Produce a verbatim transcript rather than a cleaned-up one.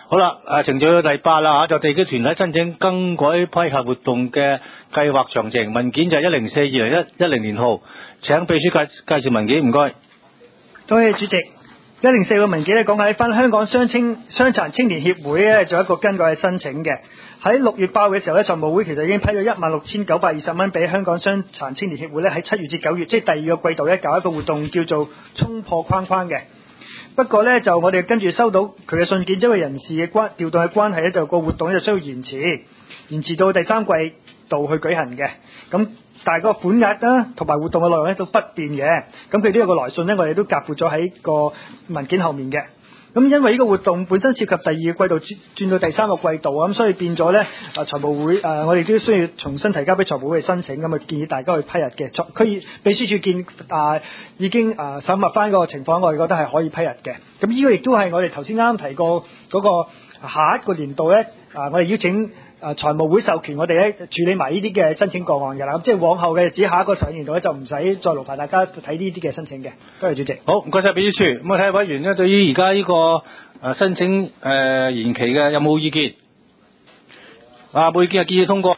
好啦，誒程序到第八啦嚇，就地區團體申請更改批核活動嘅計劃詳情，文件就係一零四二零一一零年號。請秘書介介紹文件，唔該。 多謝主席。一零四個文件咧講喺翻香港傷青傷殘青年協會咧做一個更改嘅申請嘅。喺六月八號嘅時候咧，財務會其實已經批咗一萬六千九百二十蚊俾香港傷殘青年協會咧，喺七月至九月，即係第二個季度咧搞一個活動叫做衝破框框嘅。不過咧就我哋跟住收到佢嘅信件，因為人事嘅關調動嘅關係咧，就個活動咧就需要延遲，延遲到第三季度去舉行嘅。咁但係個款額啦同埋活動嘅內容咧都不變嘅。咁佢呢個個來信咧，我哋都夾附咗喺個文件後面嘅。咁因為呢個活動本身涉及第二個季度轉轉到第三個季度啊，咁所以變咗咧啊財務會誒、呃，我哋都需要重新提交俾財務會去申請，咁啊建議大家去批核嘅。區議秘書處見啊、呃、已經啊審核翻個情況，我哋覺得係可以批核嘅。咁呢個亦都係我哋頭先啱啱提過嗰個下一個年度咧啊、呃，我哋邀請啊財務會授權我哋咧處理埋呢啲嘅申請個案嘅啦。咁即係往後嘅日子下一個財政年度咧就唔使再勞煩大家睇呢啲嘅申請嘅。多謝主席。 好，唔該晒秘書處。咁我睇下委員咧對於而家呢個誒申請誒延期嘅有冇意見？啊，冇意見就建議通過。